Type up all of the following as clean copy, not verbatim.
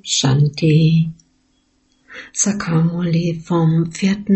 Shanti. Sakamuli vom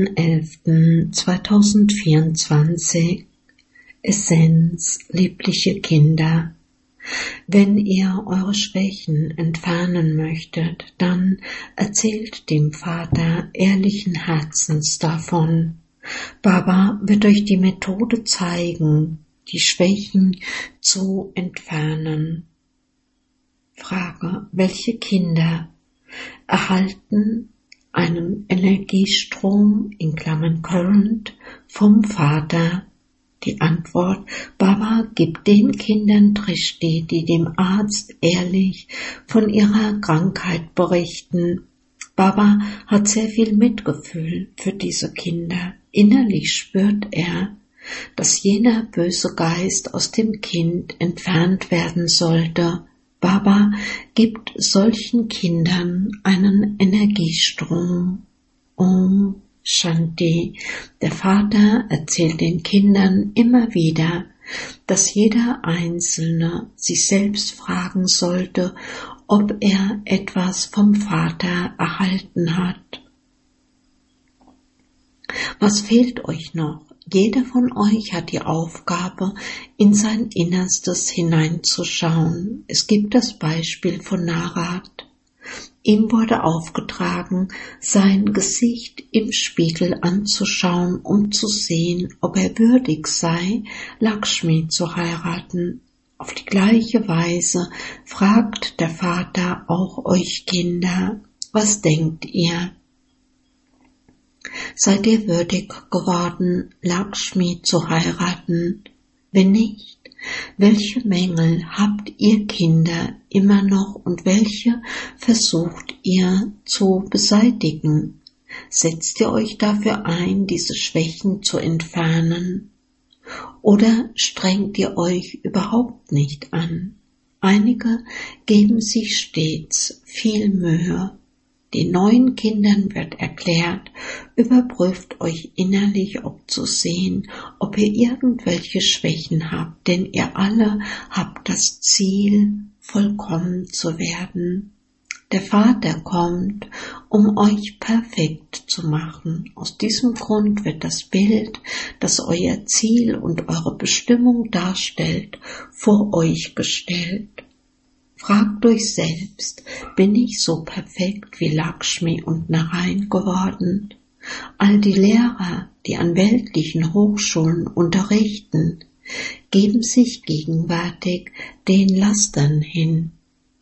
4.11.2024. Essenz, liebliche Kinder. Wenn ihr eure Schwächen entfernen möchtet, dann erzählt dem Vater ehrlichen Herzens davon. Baba wird euch die Methode zeigen, die Schwächen zu entfernen. Frage: Welche Kinder erhalten einen Energiestrom (Current) vom Vater? Die Antwort: Baba gibt den Kindern Drishti, die dem Arzt ehrlich von ihrer Krankheit berichten. Baba hat sehr viel Mitgefühl für diese Kinder. Innerlich spürt er, dass jener böse Geist aus dem Kind entfernt werden sollte. Baba gibt solchen Kindern einen Energiestrom. Om Shanti. Der Vater erzählt den Kindern immer wieder, dass jeder Einzelne sich selbst fragen sollte, ob er etwas vom Vater erhalten hat. Was fehlt euch noch? Jeder von euch hat die Aufgabe, in sein Innerstes hineinzuschauen. Es gibt das Beispiel von Narad. Ihm wurde aufgetragen, sein Gesicht im Spiegel anzuschauen, um zu sehen, ob er würdig sei, Lakshmi zu heiraten. Auf die gleiche Weise fragt der Vater auch euch Kinder: Was denkt ihr? Seid ihr würdig geworden, Lakshmi zu heiraten? Wenn nicht, welche Mängel habt ihr Kinder immer noch und welche versucht ihr zu beseitigen? Setzt ihr euch dafür ein, diese Schwächen zu entfernen? Oder strengt ihr euch überhaupt nicht an? Einige geben sich stets viel Mühe. Den neuen Kindern wird erklärt: Überprüft euch innerlich, ob zu sehen, ob ihr irgendwelche Schwächen habt, denn ihr alle habt das Ziel, vollkommen zu werden. Der Vater kommt, um euch perfekt zu machen. Aus diesem Grund wird das Bild, das euer Ziel und eure Bestimmung darstellt, vor euch gestellt. Fragt euch selbst: Bin ich so perfekt wie Lakshmi und Narayan geworden? All die Lehrer, die an weltlichen Hochschulen unterrichten, geben sich gegenwärtig den Lastern hin.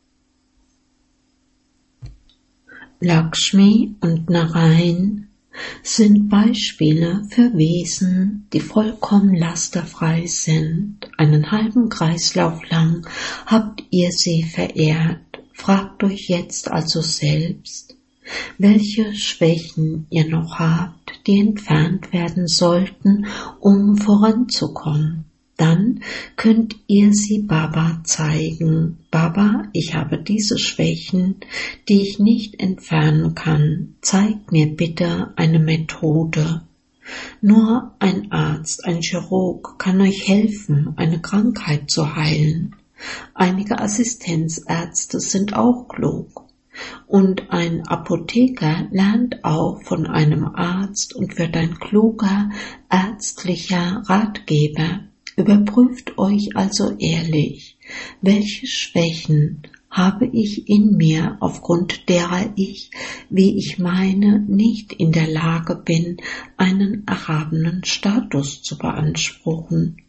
Lakshmi und Narayan sind Beispiele für Wesen, die vollkommen lasterfrei sind. Einen halben Kreislauf lang habt ihr sie verehrt. Fragt euch jetzt also selbst, welche Schwächen ihr noch habt, die entfernt werden sollten, um voranzukommen. Dann könnt ihr sie Baba zeigen. Baba, ich habe diese Schwächen, die ich nicht entfernen kann. Zeigt mir bitte eine Methode. Nur ein Arzt, ein Chirurg kann euch helfen, eine Krankheit zu heilen. Einige Assistenzärzte sind auch klug. Und ein Apotheker lernt auch von einem Arzt und wird ein kluger ärztlicher Ratgeber. Überprüft euch also ehrlich, welche Schwächen habe ich in mir, aufgrund derer ich, wie ich meine, nicht in der Lage bin, einen erhabenen Status zu beanspruchen.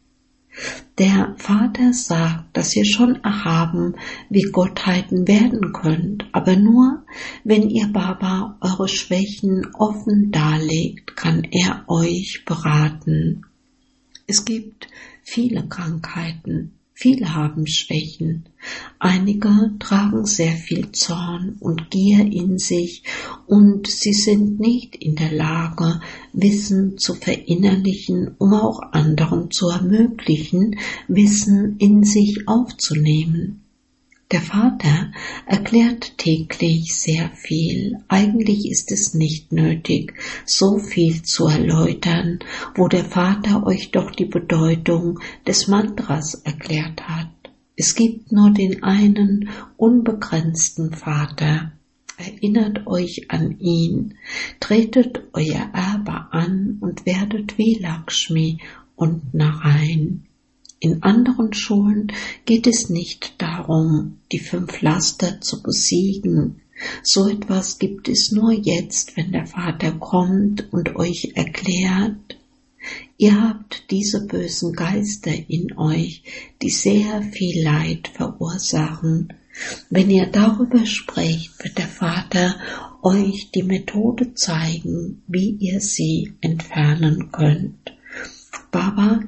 Der Vater sagt, dass ihr schon erhaben wie Gottheiten werden könnt, aber nur, wenn ihr Baba eure Schwächen offen darlegt, kann er euch beraten. Es gibt viele Krankheiten, viele haben Schwächen. Einige tragen sehr viel Zorn und Gier in sich und sie sind nicht in der Lage, Wissen zu verinnerlichen, um auch anderen zu ermöglichen, Wissen in sich aufzunehmen. Der Vater erklärt täglich sehr viel. Eigentlich ist es nicht nötig, so viel zu erläutern, wo der Vater euch doch die Bedeutung des Mantras erklärt hat. Es gibt nur den einen unbegrenzten Vater. Erinnert euch an ihn, tretet euer Erbe an und werdet wie Lakshmi und Narayan. In anderen Schulen geht es nicht darum, die 5 Laster zu besiegen. So etwas gibt es nur jetzt, wenn der Vater kommt und euch erklärt, ihr habt diese bösen Geister in euch, die sehr viel Leid verursachen. Wenn ihr darüber sprecht, wird der Vater euch die Methode zeigen, wie ihr sie entfernen könnt. Baba,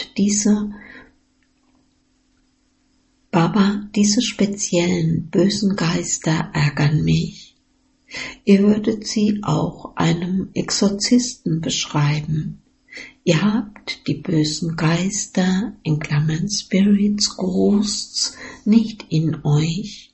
diese speziellen bösen Geister ärgern mich. Ihr würdet sie auch einem Exorzisten beschreiben. Ihr habt die bösen Geister, in Klammern Spirits, Ghosts, nicht in euch.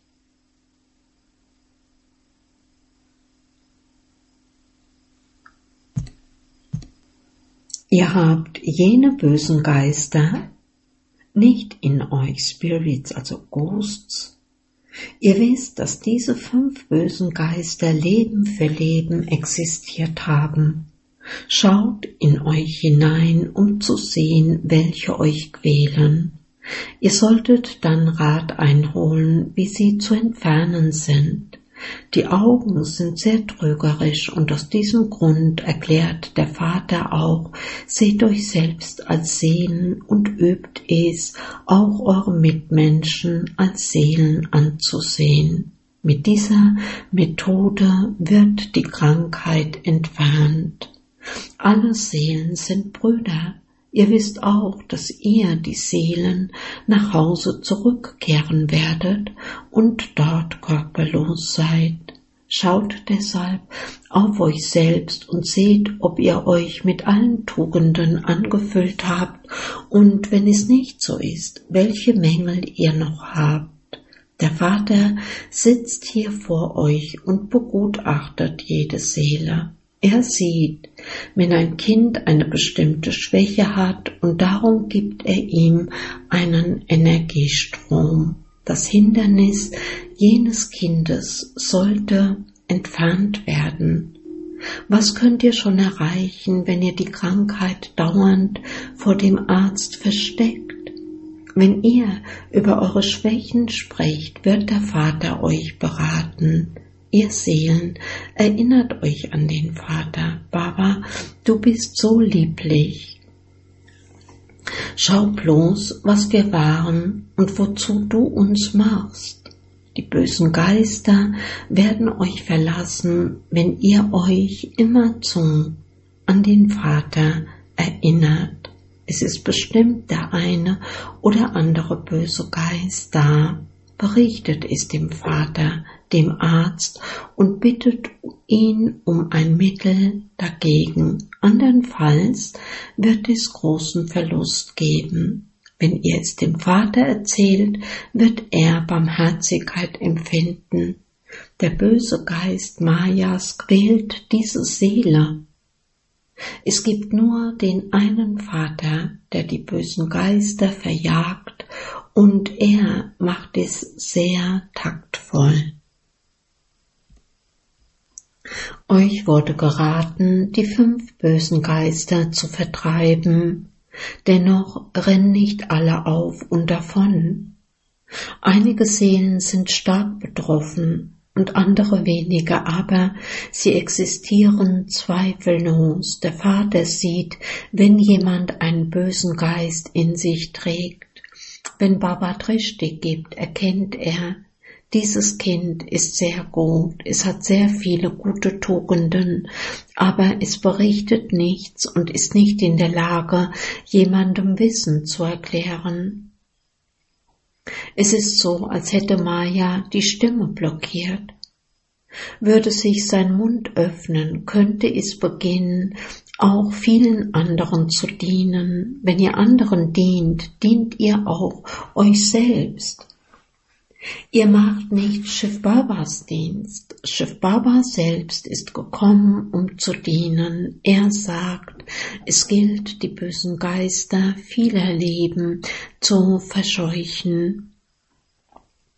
Ihr habt jene bösen Geister nicht in euch, Spirits, also Ghosts. Ihr wisst, dass diese 5 bösen Geister Leben für Leben existiert haben. Schaut in euch hinein, um zu sehen, welche euch quälen. Ihr solltet dann Rat einholen, wie sie zu entfernen sind. Die Augen sind sehr trügerisch und aus diesem Grund erklärt der Vater auch, seht euch selbst als Seelen und übt es, auch eure Mitmenschen als Seelen anzusehen. Mit dieser Methode wird die Krankheit entfernt. Alle Seelen sind Brüder. Ihr wisst auch, dass ihr, die Seelen, nach Hause zurückkehren werdet und dort körperlos seid. Schaut deshalb auf euch selbst und seht, ob ihr euch mit allen Tugenden angefüllt habt und, wenn es nicht so ist, welche Mängel ihr noch habt. Der Vater sitzt hier vor euch und begutachtet jede Seele. Er sieht, wenn ein Kind eine bestimmte Schwäche hat und darum gibt er ihm einen Energiestrom. Das Hindernis jenes Kindes sollte entfernt werden. Was könnt ihr schon erreichen, wenn ihr die Krankheit dauernd vor dem Arzt versteckt? Wenn ihr über eure Schwächen sprecht, wird der Vater euch beraten. Ihr Seelen, erinnert euch an den Vater. Baba, du bist so lieblich. Schau bloß, was wir waren und wozu du uns machst. Die bösen Geister werden euch verlassen, wenn ihr euch immerzu an den Vater erinnert. Es ist bestimmt der eine oder andere böse Geist da. Berichtet es dem Vater, dem Arzt und bittet ihn um ein Mittel dagegen. Andernfalls wird es großen Verlust geben. Wenn ihr es dem Vater erzählt, wird er Barmherzigkeit empfinden. Der böse Geist Mayas quält diese Seele. Es gibt nur den einen Vater, der die bösen Geister verjagt, und er macht es sehr taktvoll. Euch wurde geraten, die 5 bösen Geister zu vertreiben, dennoch rennen nicht alle auf und davon. Einige Seelen sind stark betroffen und andere weniger, aber sie existieren zweifellos. Der Vater sieht, wenn jemand einen bösen Geist in sich trägt. Wenn Baba Drishti gibt, erkennt er, dieses Kind ist sehr gut, es hat sehr viele gute Tugenden, aber es berichtet nichts und ist nicht in der Lage, jemandem Wissen zu erklären. Es ist so, als hätte Maya die Stimme blockiert. Würde sich sein Mund öffnen, könnte es beginnen, auch vielen anderen zu dienen. Wenn ihr anderen dient, dient ihr auch euch selbst. Ihr macht nicht Shiv Babas Dienst. Shiv Baba selbst ist gekommen, um zu dienen. Er sagt, es gilt, die bösen Geister vieler Leben zu verscheuchen.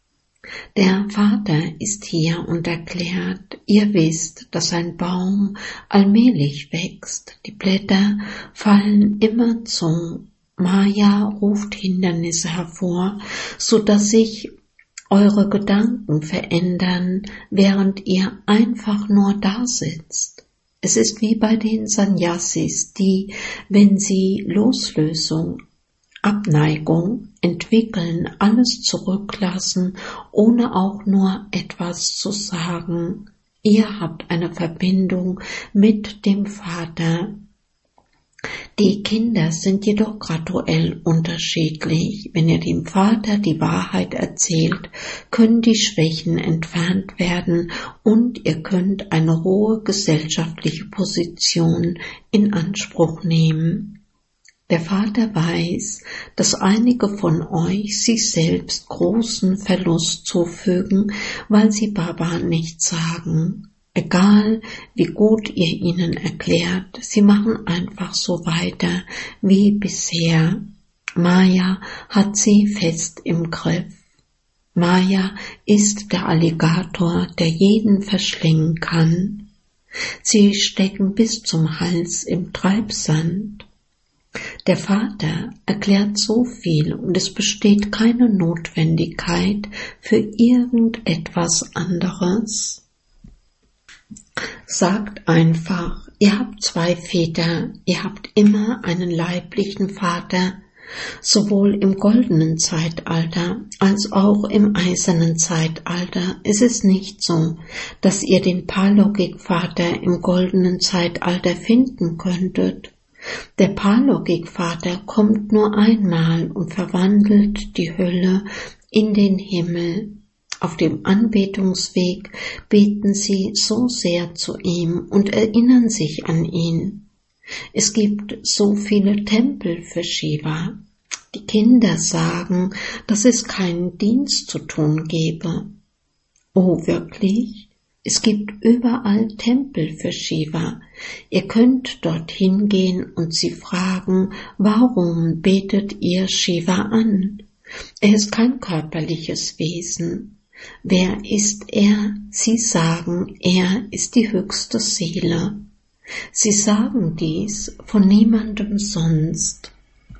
Der Vater ist hier und erklärt, ihr wisst, dass ein Baum allmählich wächst, die Blätter fallen immer zu. Maya ruft Hindernisse hervor, so dass sich eure Gedanken verändern, während ihr einfach nur da sitzt. Es ist wie bei den Sannyasis, die, wenn sie Loslösung, Abneigung entwickeln, alles zurücklassen, ohne auch nur etwas zu sagen. Ihr habt eine Verbindung mit dem Vater. Die Kinder sind jedoch graduell unterschiedlich. Wenn ihr dem Vater die Wahrheit erzählt, können die Schwächen entfernt werden und ihr könnt eine hohe gesellschaftliche Position in Anspruch nehmen. Der Vater weiß, dass einige von euch sich selbst großen Verlust zufügen, weil sie Baba nichts sagen. Egal, wie gut ihr ihnen erklärt, sie machen einfach so weiter wie bisher. Maya hat sie fest im Griff. Maya ist der Alligator, der jeden verschlingen kann. Sie stecken bis zum Hals im Treibsand. Der Vater erklärt so viel und es besteht keine Notwendigkeit für irgendetwas anderes. Sagt einfach, ihr habt zwei Väter, ihr habt immer einen leiblichen Vater, sowohl im goldenen Zeitalter als auch im eisernen Zeitalter. Es ist nicht so, dass ihr den Palogik-Vater im goldenen Zeitalter finden könntet. Der Palogik-Vater kommt nur einmal und verwandelt die Hölle in den Himmel. Auf dem Anbetungsweg beten sie so sehr zu ihm und erinnern sich an ihn. Es gibt so viele Tempel für Shiva. Die Kinder sagen, dass es keinen Dienst zu tun gebe. Oh, wirklich? Es gibt überall Tempel für Shiva. Ihr könnt dorthin gehen und sie fragen, warum betet ihr Shiva an? Er ist kein körperliches Wesen. Wer ist er? Sie sagen, er ist die höchste Seele. Sie sagen dies von niemandem sonst.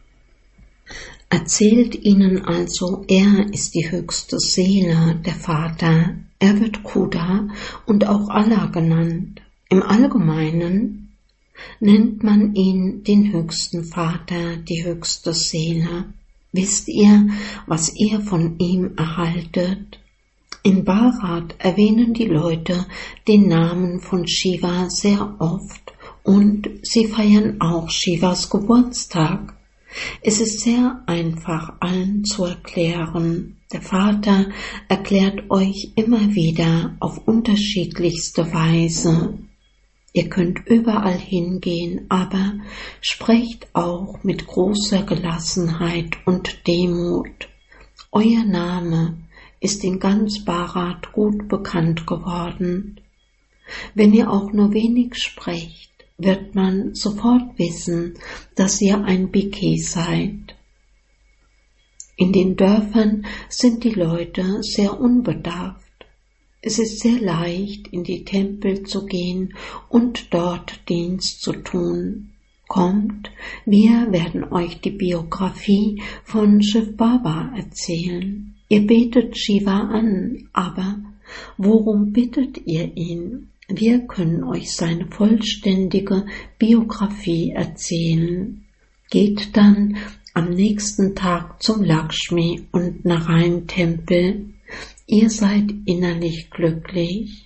Erzählt ihnen also, er ist die höchste Seele, der Vater. Er wird Khuda und auch Allah genannt. Im Allgemeinen nennt man ihn den höchsten Vater, die höchste Seele. Wisst ihr, was ihr von ihm erhaltet? In Bharat erwähnen die Leute den Namen von Shiva sehr oft und sie feiern auch Shivas Geburtstag. Es ist sehr einfach allen zu erklären. Der Vater erklärt euch immer wieder auf unterschiedlichste Weise. Ihr könnt überall hingehen, aber sprecht auch mit großer Gelassenheit und Demut. Euer Name ist in ganz Bharat gut bekannt geworden. Wenn ihr auch nur wenig sprecht, wird man sofort wissen, dass ihr ein Bhikhi seid. In den Dörfern sind die Leute sehr unbedarft. Es ist sehr leicht, in die Tempel zu gehen und dort Dienst zu tun. Kommt, wir werden euch die Biografie von Shiv Baba erzählen. Ihr betet Shiva an, aber worum bittet ihr ihn? Wir können euch seine vollständige Biografie erzählen. Geht dann am nächsten Tag zum Lakshmi- und Narayan-Tempel. Ihr seid innerlich glücklich.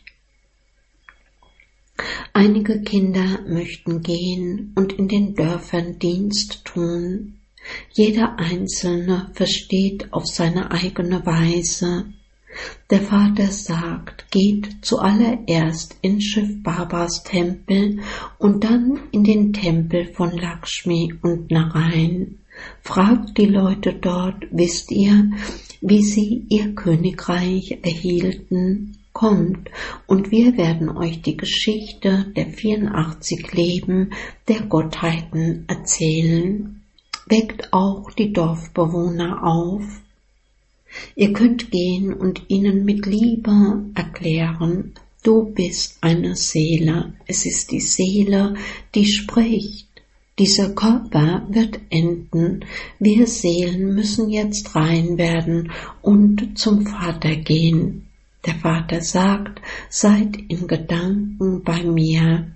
Einige Kinder möchten gehen und in den Dörfern Dienst tun. Jeder Einzelne versteht auf seine eigene Weise. Der Vater sagt, geht zuallererst in Shiv Babas Tempel und dann in den Tempel von Lakshmi und Narayan. Fragt die Leute dort, wisst ihr, wie sie ihr Königreich erhielten? Kommt, und wir werden euch die Geschichte der 84 Leben der Gottheiten erzählen. Weckt auch die Dorfbewohner auf. Ihr könnt gehen und ihnen mit Liebe erklären, du bist eine Seele. Es ist die Seele, die spricht. Dieser Körper wird enden. Wir Seelen müssen jetzt rein werden und zum Vater gehen. Der Vater sagt, seid in Gedanken bei mir.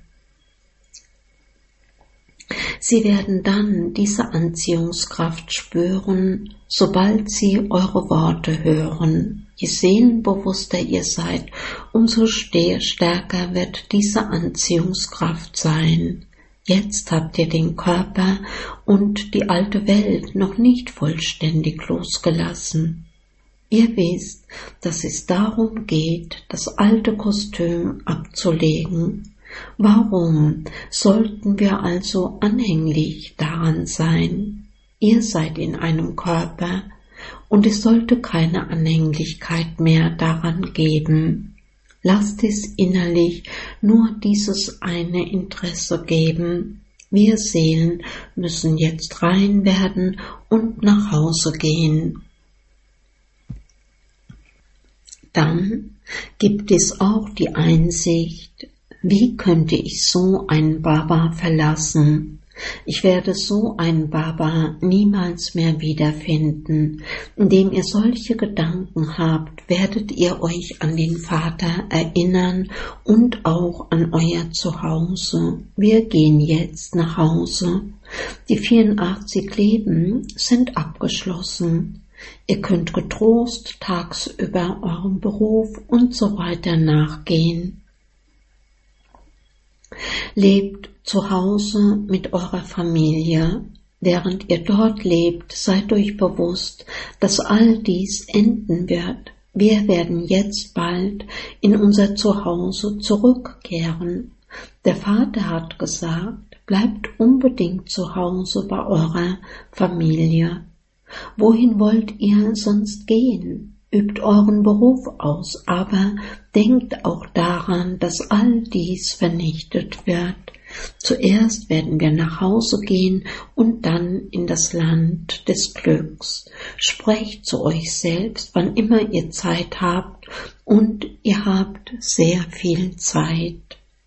Sie werden dann diese Anziehungskraft spüren, sobald sie eure Worte hören. Je seelenbewusster ihr seid, umso stärker wird diese Anziehungskraft sein. Jetzt habt ihr den Körper und die alte Welt noch nicht vollständig losgelassen. Ihr wisst, dass es darum geht, das alte Kostüm abzulegen. Warum sollten wir also anhänglich daran sein? Ihr seid in einem Körper und es sollte keine Anhänglichkeit mehr daran geben. Lasst es innerlich nur dieses eine Interesse geben. Wir Seelen müssen jetzt rein werden und nach Hause gehen. Dann gibt es auch die Einsicht, wie könnte ich so einen Baba verlassen? Ich werde so einen Baba niemals mehr wiederfinden. Indem ihr solche Gedanken habt, werdet ihr euch an den Vater erinnern und auch an euer Zuhause. Wir gehen jetzt nach Hause. Die 84 Leben sind abgeschlossen. Ihr könnt getrost tagsüber eurem Beruf und so weiter nachgehen. Lebt zu Hause mit eurer Familie. Während ihr dort lebt, seid euch bewusst, dass all dies enden wird. Wir werden jetzt bald in unser Zuhause zurückkehren. Der Vater hat gesagt, bleibt unbedingt zu Hause bei eurer Familie. Wohin wollt ihr sonst gehen? Übt euren Beruf aus, aber denkt auch daran, dass all dies vernichtet wird. Zuerst werden wir nach Hause gehen und dann in das Land des Glücks. Sprecht zu euch selbst, wann immer ihr Zeit habt, und ihr habt sehr viel Zeit.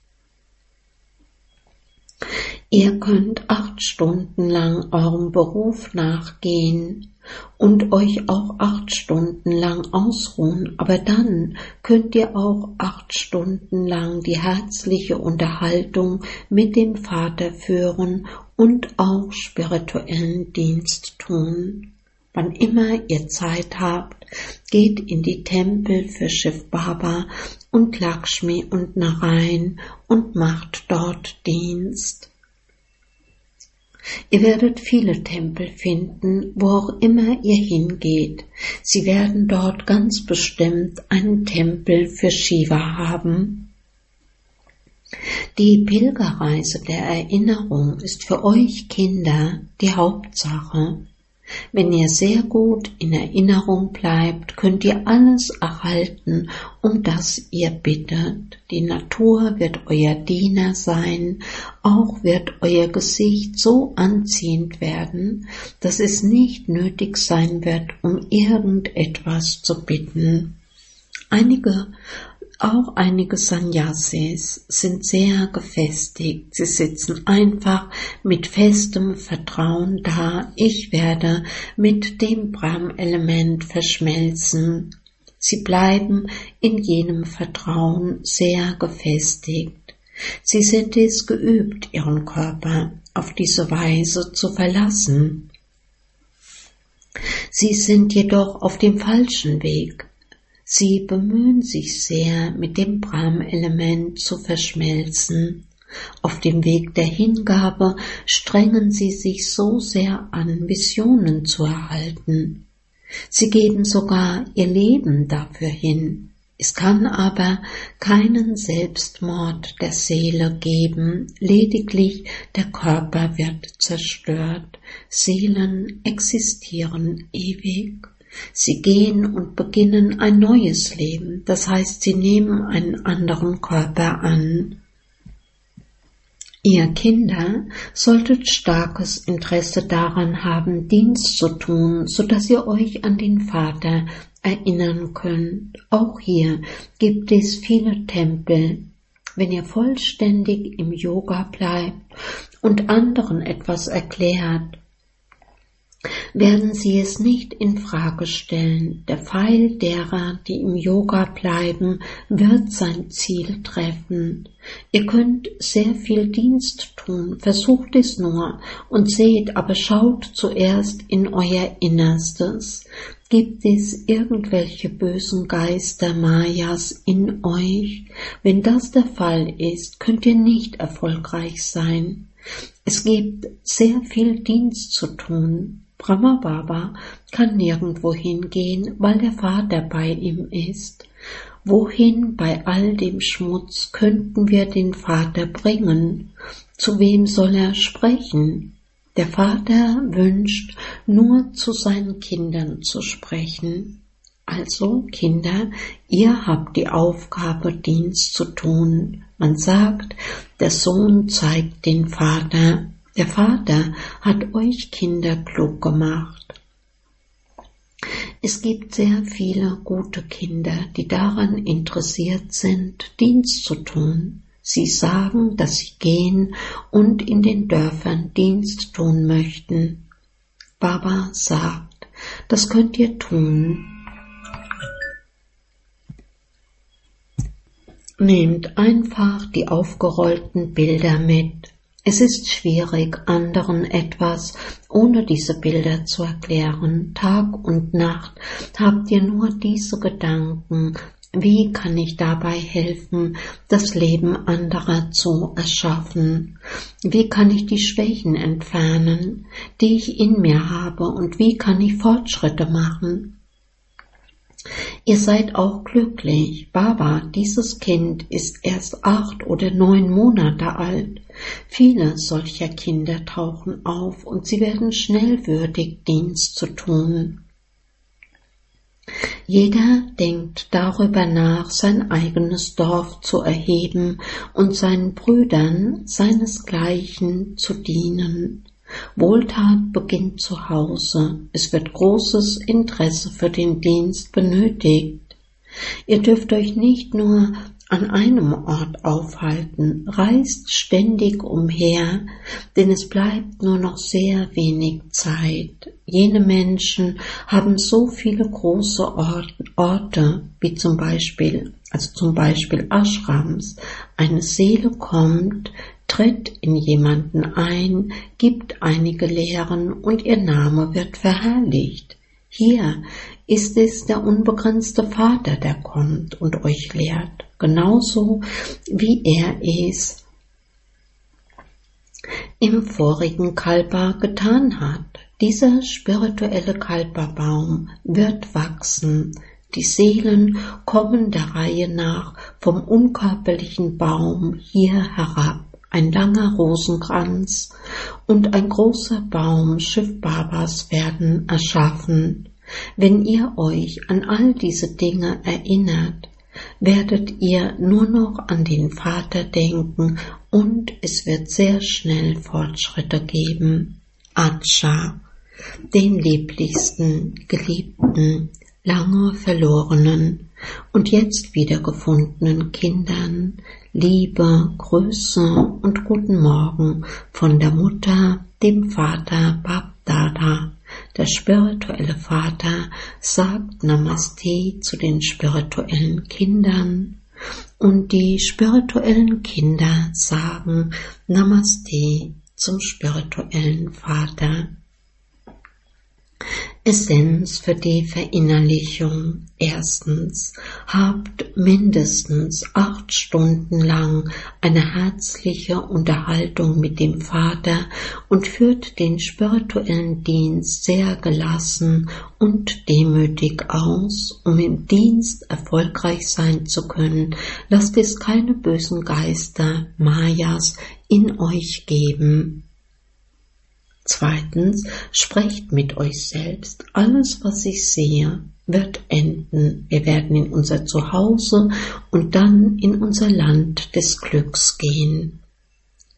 Ihr könnt 8 Stunden lang eurem Beruf nachgehen und euch auch 8 Stunden lang ausruhen, aber dann könnt ihr auch 8 Stunden lang die herzliche Unterhaltung mit dem Vater führen und auch spirituellen Dienst tun. Wann immer ihr Zeit habt, geht in die Tempel für Shiv Baba und Lakshmi und Narayan und macht dort Dienst. Ihr werdet viele Tempel finden, wo auch immer ihr hingeht. Sie werden dort ganz bestimmt einen Tempel für Shiva haben. Die Pilgerreise der Erinnerung ist für euch Kinder die Hauptsache. Wenn ihr sehr gut in Erinnerung bleibt, könnt ihr alles erhalten, um das ihr bittet. Die Natur wird euer Diener sein, auch wird euer Gesicht so anziehend werden, dass es nicht nötig sein wird, um irgendetwas zu bitten. Einige Sannyasis sind sehr gefestigt. Sie sitzen einfach mit festem Vertrauen da. Ich werde mit dem Brahm-Element verschmelzen. Sie bleiben in jenem Vertrauen sehr gefestigt. Sie sind es geübt, ihren Körper auf diese Weise zu verlassen. Sie sind jedoch auf dem falschen Weg. Sie bemühen sich sehr, mit dem Brahm-Element zu verschmelzen. Auf dem Weg der Hingabe strengen sie sich so sehr an, Visionen zu erhalten. Sie geben sogar ihr Leben dafür hin. Es kann aber keinen Selbstmord der Seele geben, lediglich der Körper wird zerstört. Seelen existieren ewig. Sie gehen und beginnen ein neues Leben, das heißt, sie nehmen einen anderen Körper an. Ihr Kinder solltet starkes Interesse daran haben, Dienst zu tun, so dass ihr euch an den Vater erinnern könnt. Auch hier gibt es viele Tempel. Wenn ihr vollständig im Yoga bleibt und anderen etwas erklärt, werden sie es nicht in Frage stellen. Der Pfeil derer, die im Yoga bleiben, wird sein Ziel treffen. Ihr könnt sehr viel Dienst tun, versucht es nur und seht, aber schaut zuerst in euer Innerstes. Gibt es irgendwelche bösen Geister Mayas in euch? Wenn das der Fall ist, könnt ihr nicht erfolgreich sein. Es gibt sehr viel Dienst zu tun. Brahma Baba kann nirgendwo hingehen, weil der Vater bei ihm ist. Wohin bei all dem Schmutz könnten wir den Vater bringen? Zu wem soll er sprechen? Der Vater wünscht, nur zu seinen Kindern zu sprechen. Also, Kinder, ihr habt die Aufgabe, Dienst zu tun. Man sagt, der Sohn zeigt den Vater. Der Vater hat euch Kinder klug gemacht. Es gibt sehr viele gute Kinder, die daran interessiert sind, Dienst zu tun. Sie sagen, dass sie gehen und in den Dörfern Dienst tun möchten. Baba sagt, das könnt ihr tun. Nehmt einfach die aufgerollten Bilder mit. Es ist schwierig, anderen etwas ohne diese Bilder zu erklären. Tag und Nacht habt ihr nur diese Gedanken. Wie kann ich dabei helfen, das Leben anderer zu erschaffen? Wie kann ich die Schwächen entfernen, die ich in mir habe, und wie kann ich Fortschritte machen? Ihr seid auch glücklich. Baba, dieses Kind ist erst 8 oder 9 Monate alt. Viele solcher Kinder tauchen auf und sie werden schnell würdig, Dienst zu tun. Jeder denkt darüber nach, sein eigenes Dorf zu erheben und seinen Brüdern seinesgleichen zu dienen. Wohltat beginnt zu Hause. Es wird großes Interesse für den Dienst benötigt. Ihr dürft euch nicht nur an einem Ort aufhalten, reist ständig umher, denn es bleibt nur noch sehr wenig Zeit. Jene Menschen haben so viele große Orte, wie zum Beispiel Ashrams. Eine Seele kommt, tritt in jemanden ein, gibt einige Lehren und ihr Name wird verherrlicht. Hier ist es der unbegrenzte Vater, der kommt und euch lehrt, genauso wie er es im vorigen Kalpa getan hat. Dieser spirituelle Kalpa-Baum wird wachsen. Die Seelen kommen der Reihe nach vom unkörperlichen Baum hier herab. Ein langer Rosenkranz und ein großer Baum Shiv Babas werden erschaffen. Wenn ihr euch an all diese Dinge erinnert, werdet ihr nur noch an den Vater denken und es wird sehr schnell Fortschritte geben. Acha, den lieblichsten, geliebten, lange verlorenen und jetzt wiedergefundenen Kindern, Liebe, Grüße und guten Morgen von der Mutter, dem Vater Bab-Dada. Der spirituelle Vater sagt Namaste zu den spirituellen Kindern und die spirituellen Kinder sagen Namaste zum spirituellen Vater. Essenz für die Verinnerlichung. Erstens, habt mindestens 8 Stunden lang eine herzliche Unterhaltung mit dem Vater und führt den spirituellen Dienst sehr gelassen und demütig aus. Um im Dienst erfolgreich sein zu können, lasst es keine bösen Geister, Mayas, in euch geben. Zweitens, sprecht mit euch selbst. Alles, was ich sehe, wird enden. Wir werden in unser Zuhause und dann in unser Land des Glücks gehen.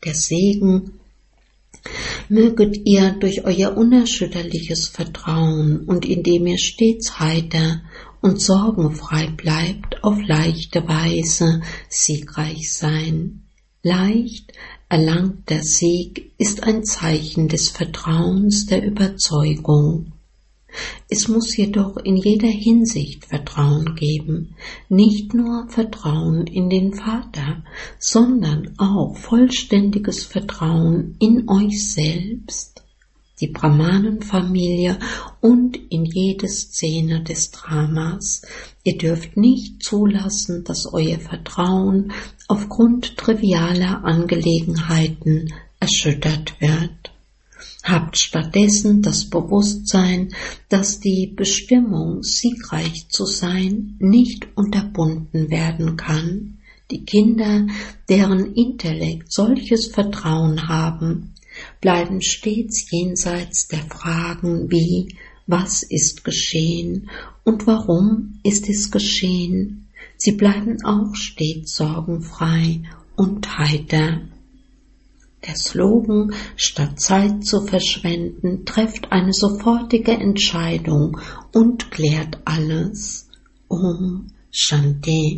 der Segen. Möget ihr durch euer unerschütterliches Vertrauen und indem ihr stets heiter und sorgenfrei bleibt, auf leichte Weise siegreich sein. Leicht erlangter Sieg ist ein Zeichen des Vertrauens, der Überzeugung. Es muss jedoch in jeder Hinsicht Vertrauen geben, nicht nur Vertrauen in den Vater, sondern auch vollständiges Vertrauen in euch selbst, die Brahmanenfamilie und in jede Szene des Dramas. Ihr dürft nicht zulassen, dass euer Vertrauen aufgrund trivialer Angelegenheiten erschüttert wird. Habt stattdessen das Bewusstsein, dass die Bestimmung, siegreich zu sein, nicht unterbunden werden kann. Die Kinder, deren Intellekt solches Vertrauen haben, bleiben stets jenseits der Fragen wie, was ist geschehen und warum ist es geschehen. Sie bleiben auch stets sorgenfrei und heiter. Der Slogan, statt Zeit zu verschwenden, trefft eine sofortige Entscheidung und klärt alles. Om Shanti.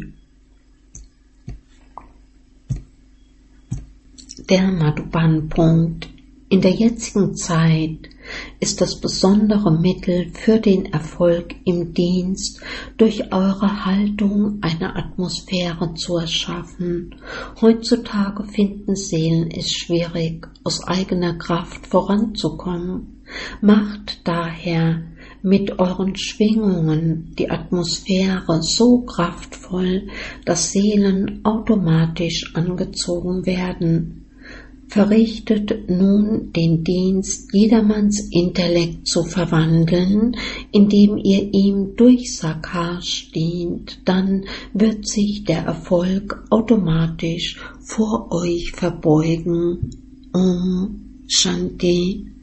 Der Madhuban-Punkt. In der jetzigen Zeit ist das besondere Mittel für den Erfolg im Dienst, durch eure Haltung eine Atmosphäre zu erschaffen. Heutzutage finden Seelen es schwierig, aus eigener Kraft voranzukommen. Macht daher mit euren Schwingungen die Atmosphäre so kraftvoll, dass Seelen automatisch angezogen werden. Verrichtet nun den Dienst, jedermanns Intellekt zu verwandeln, indem ihr ihm durch Sakash dient, dann wird sich der Erfolg automatisch vor euch verbeugen. Om Shanti.